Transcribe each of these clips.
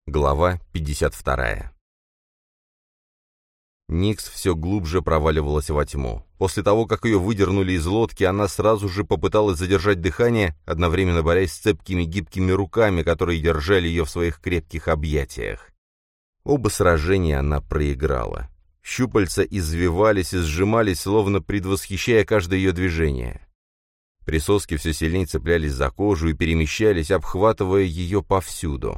Глава 52. Никс все глубже проваливалась во тьму. После того, как ее выдернули из лодки, она сразу же попыталась задержать дыхание, одновременно борясь с цепкими гибкими руками, которые держали ее в своих крепких объятиях. Оба сражения она проиграла. Щупальца извивались и сжимались, словно предвосхищая каждое ее движение. Присоски все сильнее цеплялись за кожу и перемещались, обхватывая ее повсюду.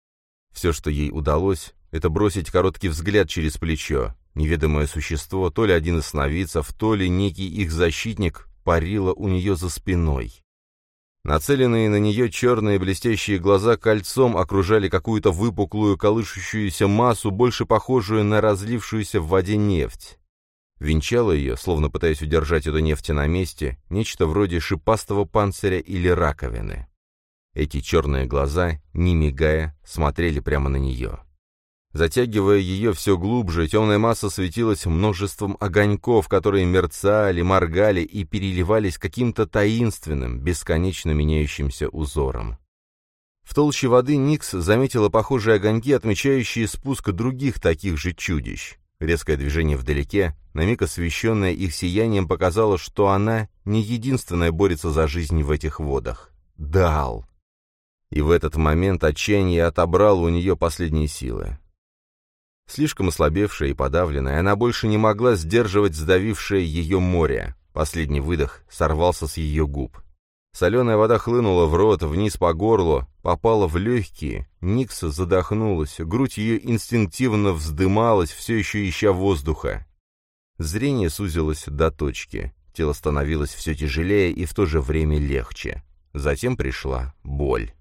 Все, что ей удалось, это бросить короткий взгляд через плечо. Неведомое существо, то ли один из сновидцев, то ли некий их защитник, парило у нее за спиной. Нацеленные на нее черные блестящие глаза кольцом окружали какую-то выпуклую колышущуюся массу, больше похожую на разлившуюся в воде нефть. Венчало ее, словно пытаясь удержать эту нефть на месте, нечто вроде шипастого панциря или раковины. Эти черные глаза, не мигая, смотрели прямо на нее. Затягивая ее все глубже, темная масса светилась множеством огоньков, которые мерцали, моргали и переливались каким-то таинственным, бесконечно меняющимся узором. В толще воды Никс заметила похожие огоньки, отмечающие спуск других таких же чудищ. Резкое движение вдалеке, на миг освещенное их сиянием, показало, что она не единственная борется за жизнь в этих водах. Даал. И в этот момент отчаяние отобрало у нее последние силы. Слишком ослабевшая и подавленная, она больше не могла сдерживать сдавившее ее море. Последний выдох сорвался с ее губ. Соленая вода хлынула в рот, вниз по горлу, попала в легкие. Никс задохнулась, грудь ее инстинктивно вздымалась, все еще ища воздуха. Зрение сузилось до точки, тело становилось все тяжелее и в то же время легче. Затем пришла боль.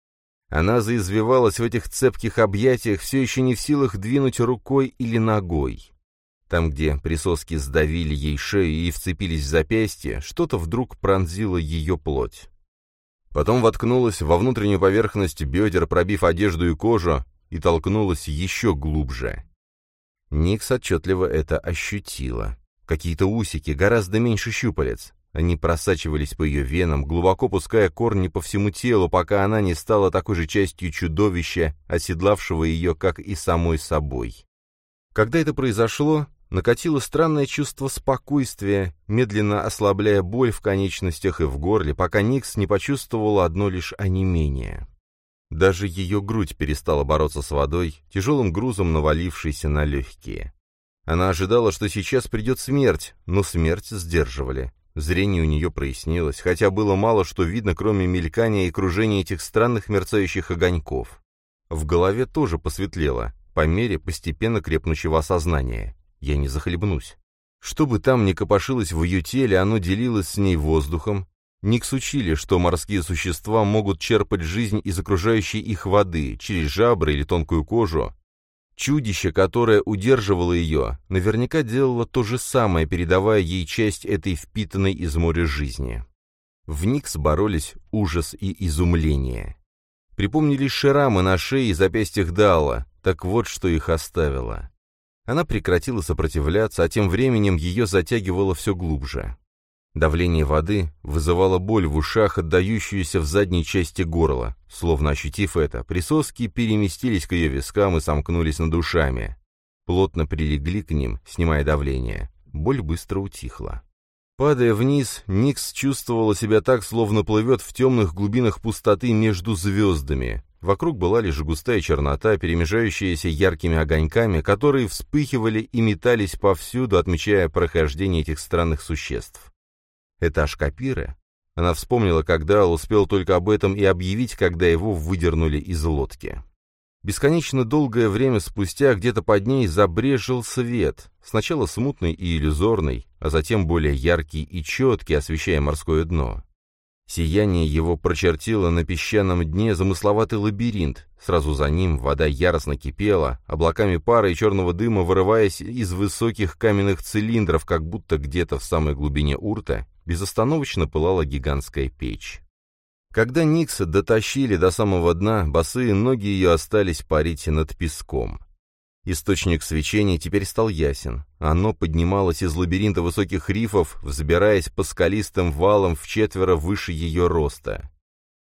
Она заизвивалась в этих цепких объятиях, все еще не в силах двинуть рукой или ногой. Там, где присоски сдавили ей шею и вцепились в запястье, что-то вдруг пронзило ее плоть. Потом воткнулась во внутреннюю поверхность бедер, пробив одежду и кожу, и толкнулась еще глубже. Никс отчетливо это ощутила. Какие-то усики, гораздо меньше щупалец. Они просачивались по ее венам, глубоко пуская корни по всему телу, пока она не стала такой же частью чудовища, оседлавшего ее, как и самой собой. Когда это произошло, накатило странное чувство спокойствия, медленно ослабляя боль в конечностях и в горле, пока Никс не почувствовала одно лишь онемение. Даже ее грудь перестала бороться с водой, тяжелым грузом навалившейся на легкие. Она ожидала, что сейчас придет смерть, но смерть сдерживали. Зрение у нее прояснилось, хотя было мало что видно, кроме мелькания и кружения этих странных мерцающих огоньков. В голове тоже посветлело, по мере постепенно крепнущего осознания. Я не захлебнусь. Что бы там ни копошилось в ее теле, оно делилось с ней воздухом. Никс учили, что морские существа могут черпать жизнь из окружающей их воды, через жабры или тонкую кожу. Чудище, которое удерживало ее, наверняка делало то же самое, передавая ей часть этой впитанной из моря жизни. В Никс боролись ужас и изумление. Припомнились шрамы на шее и запястьях Даала, так вот что их оставило. Она прекратила сопротивляться, а тем временем ее затягивало все глубже. Давление воды вызывало боль в ушах, отдающуюся в задней части горла. Словно ощутив это, присоски переместились к ее вискам и сомкнулись над ушами. Плотно прилегли к ним, снимая давление. Боль быстро утихла. Падая вниз, Никс чувствовала себя так, словно плывет в темных глубинах пустоты между звездами. Вокруг была лишь густая чернота, перемежающаяся яркими огоньками, которые вспыхивали и метались повсюду, отмечая прохождение этих странных существ. Это Ашкапиры? Она вспомнила, когда успел только об этом и объявить, когда его выдернули из лодки. Бесконечно долгое время спустя где-то под ней забрезжил свет, сначала смутный и иллюзорный, а затем более яркий и четкий, освещая морское дно. Сияние его прочертило на песчаном дне замысловатый лабиринт, сразу за ним вода яростно кипела, облаками пара и черного дыма вырываясь из высоких каменных цилиндров, как будто где-то в самой глубине урта безостановочно пылала гигантская печь. Когда Никс дотащили до самого дна, босые ноги ее остались парить над песком. Источник свечения теперь стал ясен. Оно поднималось из лабиринта высоких рифов, взбираясь по скалистым валам вчетверо выше ее роста.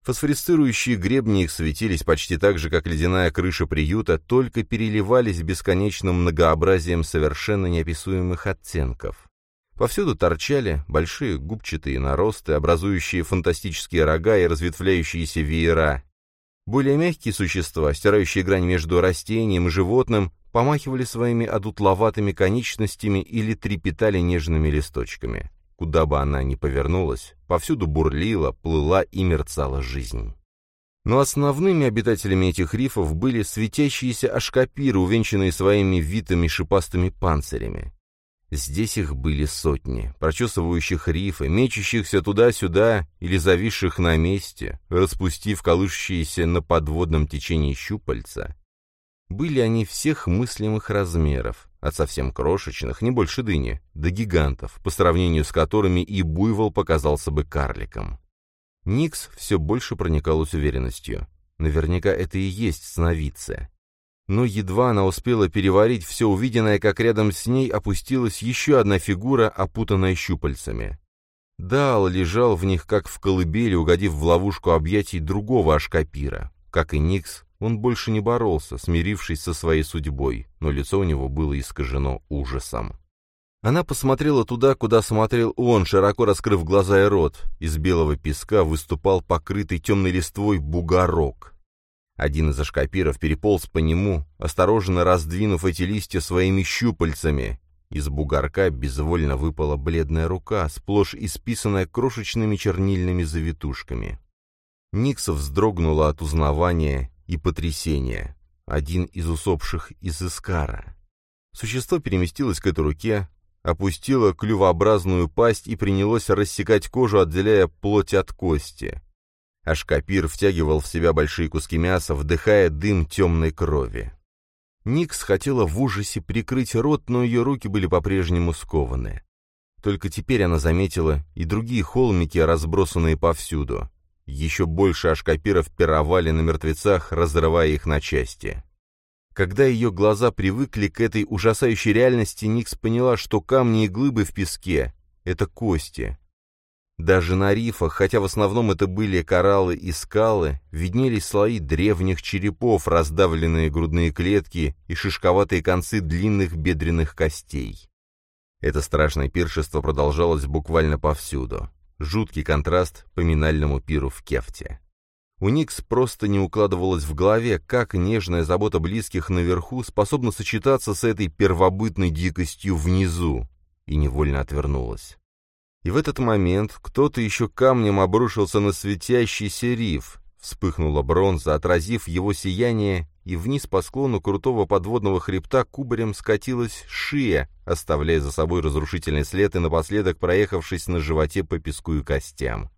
Фосфорисцирующие гребни их светились почти так же, как ледяная крыша приюта, только переливались бесконечным многообразием совершенно неописуемых оттенков. Повсюду торчали большие губчатые наросты, образующие фантастические рога и разветвляющиеся веера. Более мягкие существа, стирающие грань между растением и животным, помахивали своими одутловатыми конечностями или трепетали нежными листочками. Куда бы она ни повернулась, повсюду бурлила, плыла и мерцала жизнь. Но основными обитателями этих рифов были светящиеся ашкапиры, увенчанные своими витыми шипастыми панцирями. Здесь их были сотни, прочесывающих рифы, мечущихся туда-сюда или зависших на месте, распустив колышущиеся на подводном течении щупальца. Были они всех мыслимых размеров, от совсем крошечных, не больше дыни, до гигантов, по сравнению с которыми и буйвол показался бы карликом. Никс все больше проникалась уверенностью. Наверняка это и есть сновидцы. Но едва она успела переварить все увиденное, как рядом с ней опустилась еще одна фигура, опутанная щупальцами. Даал лежал в них, как в колыбели, угодив в ловушку объятий другого ашкапира. Как и Никс, он больше не боролся, смирившись со своей судьбой, но лицо у него было искажено ужасом. Она посмотрела туда, куда смотрел он, широко раскрыв глаза и рот. Из белого песка выступал покрытый темной листвой бугорок. Один из ашкапиров переполз по нему, осторожно раздвинув эти листья своими щупальцами. Из бугорка безвольно выпала бледная рука, сплошь исписанная крошечными чернильными завитушками. Никса вздрогнула от узнавания и потрясения. Один из усопших из Искара. Существо переместилось к этой руке, опустило клювообразную пасть и принялось рассекать кожу, отделяя плоть от кости. Ашкапир втягивал в себя большие куски мяса, вдыхая дым темной крови. Никс хотела в ужасе прикрыть рот, но ее руки были по-прежнему скованы. Только теперь она заметила и другие холмики, разбросанные повсюду. Еще больше ашкапиров пировали на мертвецах, разрывая их на части. Когда ее глаза привыкли к этой ужасающей реальности, Никс поняла, что камни и глыбы в песке — это кости. Даже на рифах, хотя в основном это были кораллы и скалы, виднелись слои древних черепов, раздавленные грудные клетки и шишковатые концы длинных бедренных костей. Это страшное пиршество продолжалось буквально повсюду. Жуткий контраст поминальному пиру в Кефте. У Никс просто не укладывалось в голове, как нежная забота близких наверху способна сочетаться с этой первобытной дикостью внизу, и невольно отвернулась. И в этот момент кто-то еще камнем обрушился на светящийся риф. Вспыхнула бронза, отразив его сияние, и вниз по склону крутого подводного хребта кубарем скатилась шия, оставляя за собой разрушительный след и напоследок проехавшись на животе по песку и костям.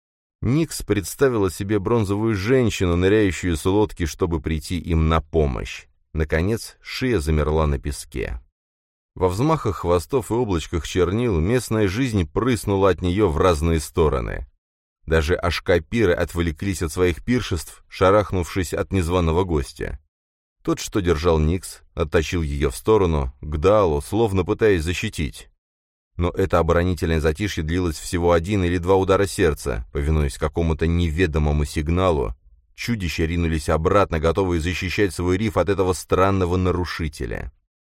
Никс представила себе бронзовую женщину, ныряющую с лодки, чтобы прийти им на помощь. Наконец, шия замерла на песке. Во взмахах хвостов и облачках чернил местная жизнь прыснула от нее в разные стороны. Даже ашкапиры отвлеклись от своих пиршеств, шарахнувшись от незваного гостя. Тот, что держал Никс, оттащил ее в сторону, к Даалу, словно пытаясь защитить. Но это оборонительное затишье длилось всего 1 или 2 удара сердца. Повинуясь какому-то неведомому сигналу, чудища ринулись обратно, готовые защищать свой риф от этого странного нарушителя.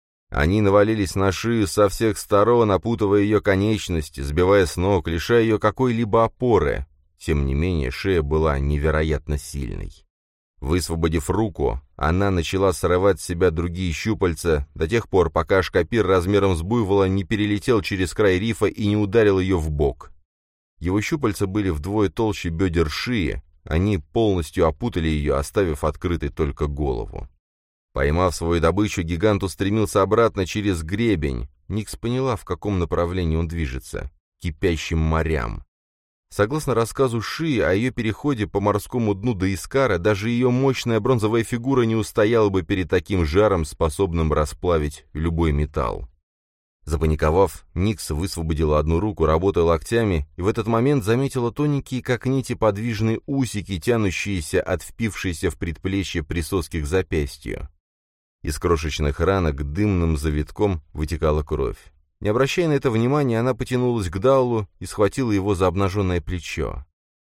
Они навалились на шию со всех сторон, опутывая ее конечности, сбивая с ног, лишая ее какой-либо опоры. Тем не менее, шея была невероятно сильной. Высвободив руку, она начала срывать с себя другие щупальца до тех пор, пока ашкапир размером с буйвола не перелетел через край рифа и не ударил ее в бок. Его щупальца были вдвое толще бедер шии, они полностью опутали ее, оставив открытой только голову. Поймав свою добычу, гигант устремился обратно через гребень. Никс поняла, в каком направлении он движется — к кипящим морям. Согласно рассказу Шии о ее переходе по морскому дну до Искара, даже ее мощная бронзовая фигура не устояла бы перед таким жаром, способным расплавить любой металл. Запаниковав, Никс высвободила одну руку, работая локтями, и в этот момент заметила тоненькие, как нити, подвижные усики, тянущиеся от впившейся в предплечье присоски к запястью. Из крошечных ранок дымным завитком вытекала кровь. Не обращая на это внимания, она потянулась к Даалу и схватила его за обнаженное плечо.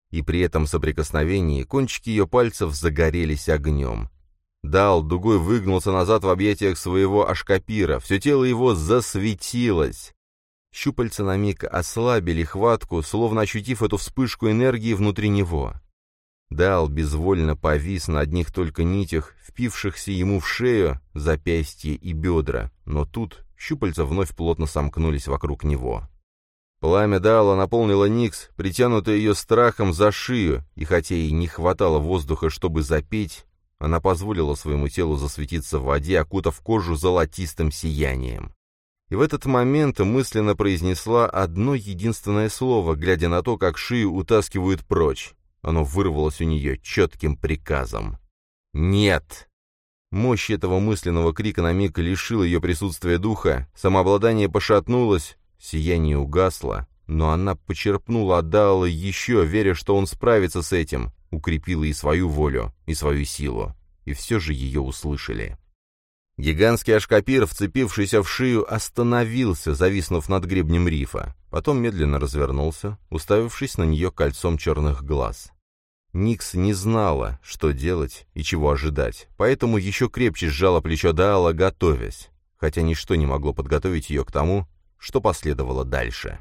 И при этом соприкосновении кончики ее пальцев загорелись огнем. Даал дугой выгнулся назад в объятиях своего ашкапира, все тело его засветилось. Щупальца на миг ослабили хватку, словно ощутив эту вспышку энергии внутри него. Даал безвольно повис на одних только нитях, впившихся ему в шею, запястье и бедра, но тут щупальца вновь плотно сомкнулись вокруг него. Пламя Даала наполнило Никс, притянутое ее страхом за шею, и хотя ей не хватало воздуха, чтобы запеть, она позволила своему телу засветиться в воде, окутав кожу золотистым сиянием. И в этот момент мысленно произнесла одно единственное слово, глядя на то, как шею утаскивают прочь. Оно вырвалось у нее четким приказом. «Нет!» Мощь этого мысленного крика на миг лишила ее присутствия духа, самообладание пошатнулось, сияние угасло, но она почерпнула от Даала еще, веря, что он справится с этим, укрепила и свою волю, и свою силу, и все же ее услышали. Гигантский ашкапир, вцепившийся в шею, остановился, зависнув над гребнем рифа. Потом медленно развернулся, уставившись на нее кольцом черных глаз. Никс не знала, что делать и чего ожидать, поэтому еще крепче сжала плечо Даала, готовясь, хотя ничто не могло подготовить ее к тому, что последовало дальше.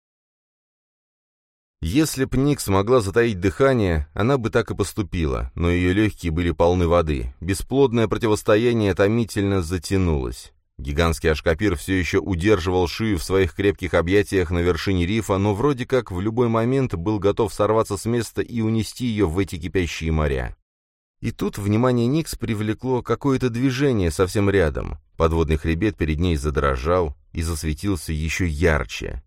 Если б Никс могла затаить дыхание, она бы так и поступила, но ее легкие были полны воды. Бесплодное противостояние томительно затянулось. Гигантский ашкапир все еще удерживал шею в своих крепких объятиях на вершине рифа, но вроде как в любой момент был готов сорваться с места и унести ее в эти кипящие моря. И тут внимание Никс привлекло какое-то движение совсем рядом. Подводный хребет перед ней задрожал и засветился еще ярче.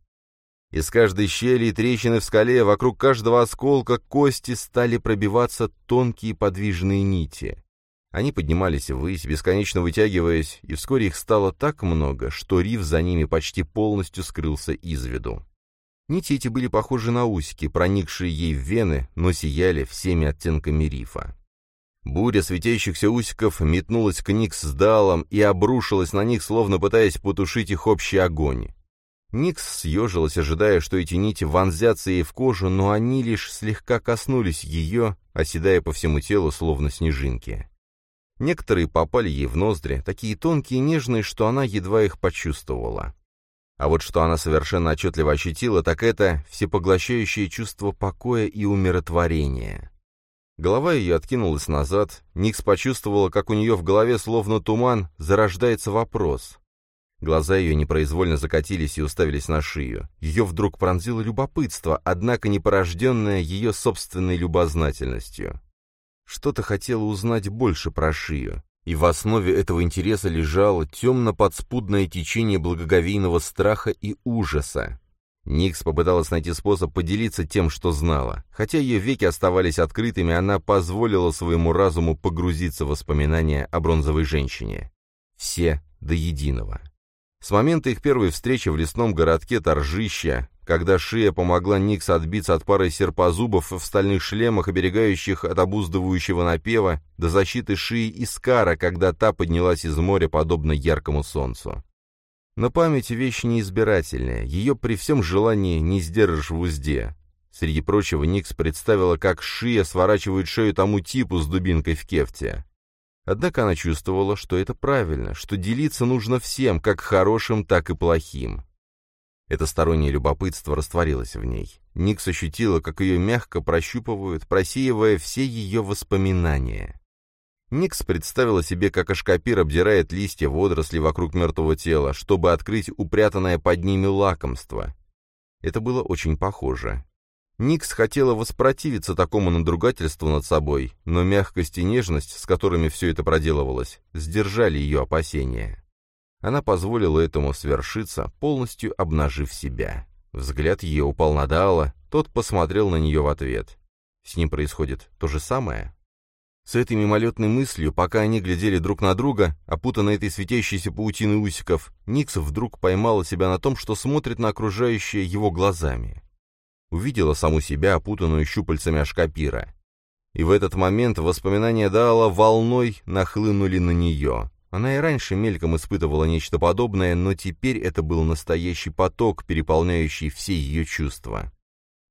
Из каждой щели и трещины в скале, вокруг каждого осколка кости стали пробиваться тонкие подвижные нити. Они поднимались ввысь, бесконечно вытягиваясь, и вскоре их стало так много, что риф за ними почти полностью скрылся из виду. Нити эти были похожи на усики, проникшие ей в вены, но сияли всеми оттенками рифа. Буря светящихся усиков метнулась к Никс с Даалом и обрушилась на них, словно пытаясь потушить их общий огонь. Никс съежилась, ожидая, что эти нити вонзятся ей в кожу, но они лишь слегка коснулись ее, оседая по всему телу, словно снежинки. Некоторые попали ей в ноздри, такие тонкие и нежные, что она едва их почувствовала. А вот что она совершенно отчетливо ощутила, так это всепоглощающее чувство покоя и умиротворения. Голова ее откинулась назад, Никс почувствовала, как у нее в голове, словно туман, зарождается вопрос. Глаза ее непроизвольно закатились и уставились на шею. Ее вдруг пронзило любопытство, однако не порожденное ее собственной любознательностью. Что-то хотела узнать больше про шею, и в основе этого интереса лежало темно-подспудное течение благоговейного страха и ужаса. Никс попыталась найти способ поделиться тем, что знала. Хотя ее веки оставались открытыми, она позволила своему разуму погрузиться в воспоминания о бронзовой женщине. Все до единого. С момента их первой встречи в лесном городке Торжища, когда Шия помогла Никс отбиться от пары серпозубов в стальных шлемах, оберегающих от обуздывающего напева, до защиты Шии Искара, когда та поднялась из моря, подобно яркому солнцу. Но память — вещь неизбирательная, ее при всем желании не сдержишь в узде. Среди прочего, Никс представила, как Шия сворачивает шею тому типу с дубинкой в кефте. Однако она чувствовала, что это правильно, что делиться нужно всем, как хорошим, так и плохим. Это стороннее любопытство растворилось в ней. Никс ощутила, как ее мягко прощупывают, просеивая все ее воспоминания. Никс представила себе, как ашкапир обдирает листья водорослей вокруг мертвого тела, чтобы открыть упрятанное под ними лакомство. Это было очень похоже. Никс хотела воспротивиться такому надругательству над собой, но мягкость и нежность, с которыми все это проделывалось, сдержали ее опасения. Она позволила этому свершиться, полностью обнажив себя. Взгляд ее упал на Даала, тот посмотрел на нее в ответ. С ним происходит то же самое? С этой мимолетной мыслью, пока они глядели друг на друга, опутанной этой светящейся паутиной усиков, Никс вдруг поймала себя на том, что смотрит на окружающее его глазами. Увидела саму себя, опутанную щупальцами ашкапира. И в этот момент воспоминания Даала волной нахлынули на нее. Она и раньше мельком испытывала нечто подобное, но теперь это был настоящий поток, переполняющий все ее чувства.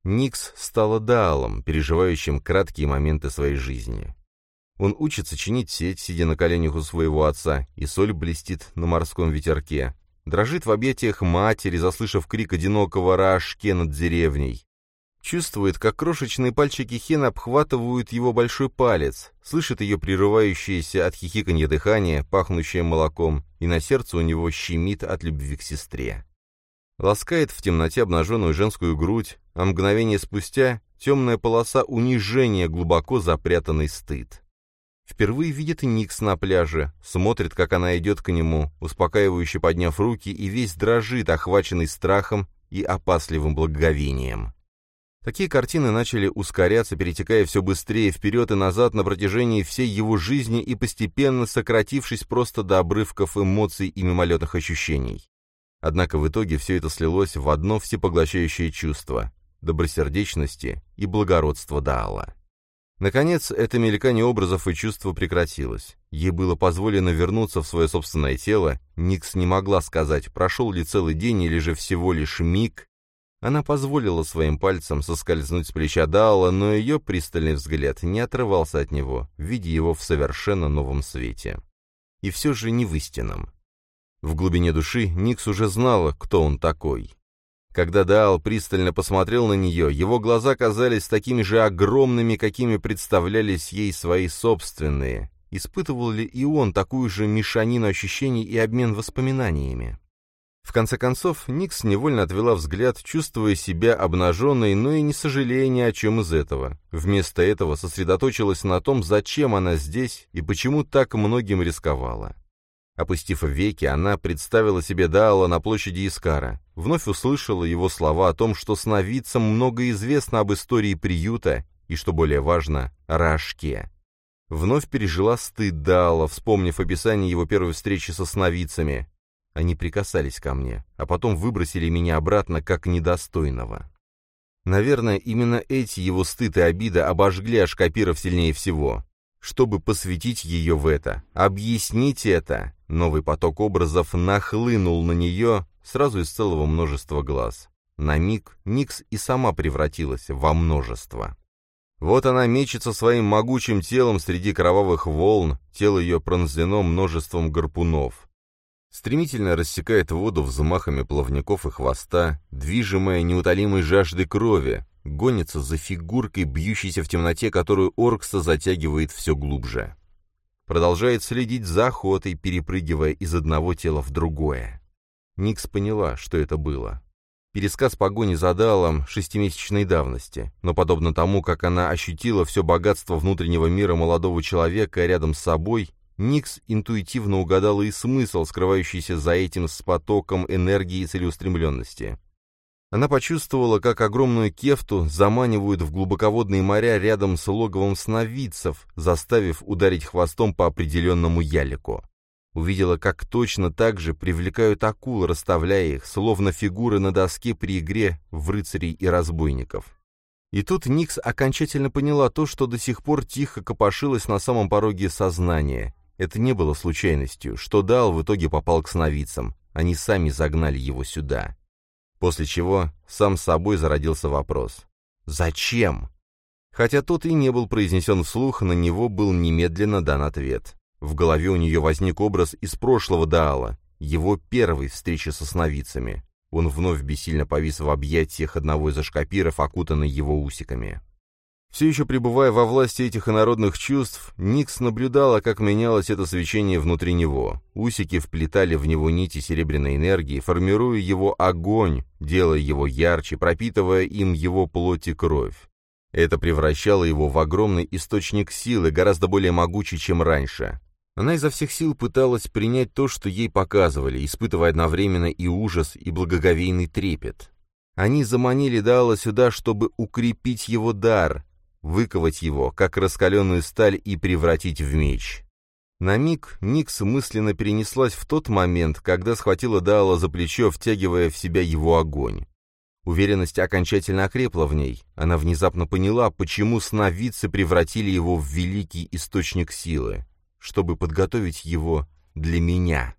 Никс стала Даалом, переживающим краткие моменты своей жизни. Он учится чинить сеть, сидя на коленях у своего отца, и соль блестит на морском ветерке. Дрожит в объятиях матери, заслышав крик одинокого Раашке над деревней. Чувствует, как крошечные пальчики Хен обхватывают его большой палец, слышит ее прерывающееся от хихиканья дыхание, пахнущее молоком, и на сердце у него щемит от любви к сестре. Ласкает в темноте обнаженную женскую грудь, а мгновение спустя темная полоса унижения, глубоко запрятанный стыд. Впервые видит Никс на пляже, смотрит, как она идет к нему, успокаивающе подняв руки, и весь дрожит, охваченный страхом и опасливым благоговением. Такие картины начали ускоряться, перетекая все быстрее вперед и назад на протяжении всей его жизни и постепенно сократившись просто до обрывков эмоций и мимолетных ощущений. Однако в итоге все это слилось в одно всепоглощающее чувство — добросердечности и благородства Даала. Наконец, это мелькание образов и чувств прекратилось. Ей было позволено вернуться в свое собственное тело. Никс не могла сказать, прошел ли целый день или же всего лишь миг. Она позволила своим пальцам соскользнуть с плеча Даала, но ее пристальный взгляд не отрывался от него, видя его в совершенно новом свете. И все же не в истинном. В глубине души Никс уже знала, кто он такой. Когда Даал пристально посмотрел на нее, его глаза казались такими же огромными, какими представлялись ей свои собственные. Испытывал ли и он такую же мешанину ощущений и обмен воспоминаниями? В конце концов, Никс невольно отвела взгляд, чувствуя себя обнаженной, но и не сожалея ни о чем из этого. Вместо этого сосредоточилась на том, зачем она здесь и почему так многим рисковала. Опустив веки, она представила себе Даала на площади Искара, вновь услышала его слова о том, что сновидцам много известно об истории приюта и, что более важно, о Раашке. Вновь пережила стыд Даала, вспомнив описание его первой встречи со сновидцами. Они прикасались ко мне, а потом выбросили меня обратно как недостойного. Наверное, именно эти его стыд и обида обожгли Ашкапиров сильнее всего. Чтобы посвятить ее в это, объяснить это, новый поток образов нахлынул на нее сразу из целого множества глаз. На миг Никс и сама превратилась во множество. Вот она мечется своим могучим телом среди кровавых волн, тело ее пронзено множеством гарпунов. Стремительно рассекает воду взмахами плавников и хвоста, движимая неутолимой жаждой крови, гонится за фигуркой, бьющейся в темноте, которую Оркса затягивает все глубже. Продолжает следить за охотой, перепрыгивая из одного тела в другое. Никс поняла, что это было. Пересказ погони за Даалом 6-месячной давности, но подобно тому, как она ощутила все богатство внутреннего мира молодого человека рядом с собой, Никс интуитивно угадала и смысл, скрывающийся за этим с потоком энергии и целеустремленности. Она почувствовала, как огромную кефту заманивают в глубоководные моря рядом с логовом сновидцев, заставив ударить хвостом по определенному ялику. Увидела, как точно так же привлекают акул, расставляя их, словно фигуры на доске при игре в рыцарей и разбойников. И тут Никс окончательно поняла то, что до сих пор тихо копошилось на самом пороге сознания. Это не было случайностью, что Даал в итоге попал к сновидцам. Они сами загнали его сюда. После чего сам собой зародился вопрос: «Зачем?». Хотя тот и не был произнесен вслух, на него был немедленно дан ответ. В голове у нее возник образ из прошлого Даала, его первой встречи со сновидцами. Он вновь бессильно повис в объятиях одного из ашкапиров, окутанный его усиками. Все еще пребывая во власти этих инородных чувств, Никс наблюдала, как менялось это свечение внутри него. Усики вплетали в него нити серебряной энергии, формируя его огонь, делая его ярче, пропитывая им его плоть и кровь. Это превращало его в огромный источник силы, гораздо более могучий, чем раньше. Она изо всех сил пыталась принять то, что ей показывали, испытывая одновременно и ужас, и благоговейный трепет. Они заманили Даала сюда, чтобы укрепить его дар, выковать его, как раскаленную сталь, и превратить в меч. На миг Никс мысленно перенеслась в тот момент, когда схватила Даала за плечо, втягивая в себя его огонь. Уверенность окончательно окрепла в ней. Она внезапно поняла, почему сновидцы превратили его в великий источник силы, чтобы подготовить его для меня.